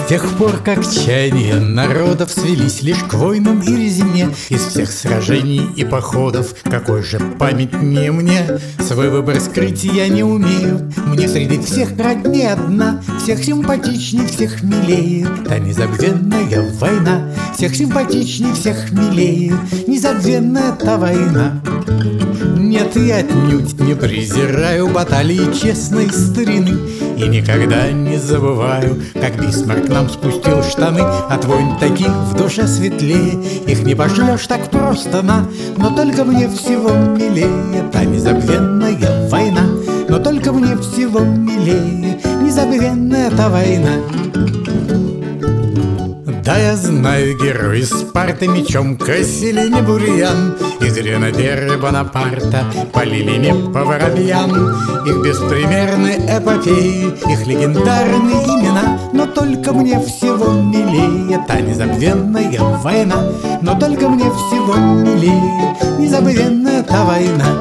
С тех пор, как чаяния народов свелись лишь к войнам и резне, из всех сражений и походов какой же памятнее мне? Свой выбор скрыть я не умею. Мне среди всех родней одна, всех симпатичней, всех милее та незабвенная война. Всех симпатичней, всех милее незабвенная та война. Нет, я отнюдь не презираю баталии честной старины, и никогда не забываю, как Бисмарк нам спустил штаны. От войн таких в душе светлее, их не пошлешь так просто но только мне всего милее та незабвенная война. Но только мне всего милее незабвенная та война. Да, я знаю, герои Спарты мечом косили не бурьян, и гренадеры Бонапарта полили не по воробьям. Их беспримерные эпопеи, их легендарные имена. Но только мне всего милее та незабвенная война. Но только мне всего милее незабвенная та война.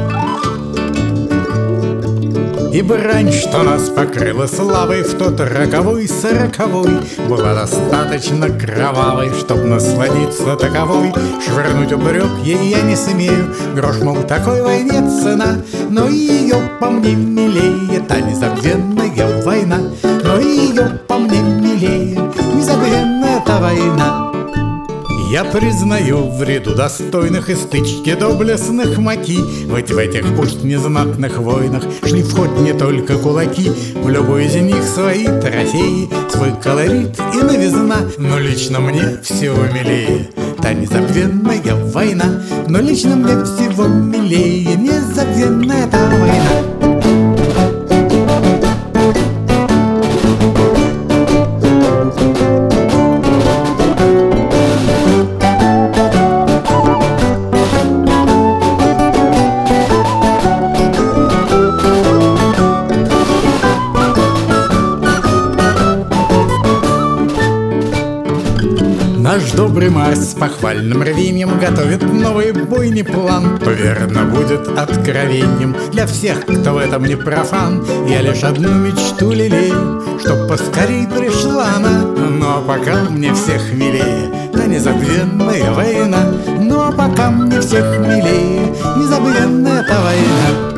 И брань, что нас покрыла славой в тот роковой сороковой, была достаточно кровавой, чтоб насладиться таковой. Швырнуть упрек ей я не смею, грош, мол, такой войне цена. Но и ее по мне милее та незабвенная война. Но и ее по мне милее незабвенная та война. Я признаю в ряду достойных и стычки доблестных маки, ведь в этих пусть незнатных войнах шли в ход не только кулаки. В любой из них свои трофеи, свой колорит и новизна. Но лично мне всего милее та незабвенная война. Но лично мне всего милее незабвенная та война. Наш добрый Марс с похвальным рвением готовит новый бойный план. То верно будет откровением для всех, кто в этом не профан. Я лишь одну мечту лелею, чтоб поскорей пришла она. Ну а пока мне всех милее та незабвенная война. Ну а пока мне всех милее незабвенная та война.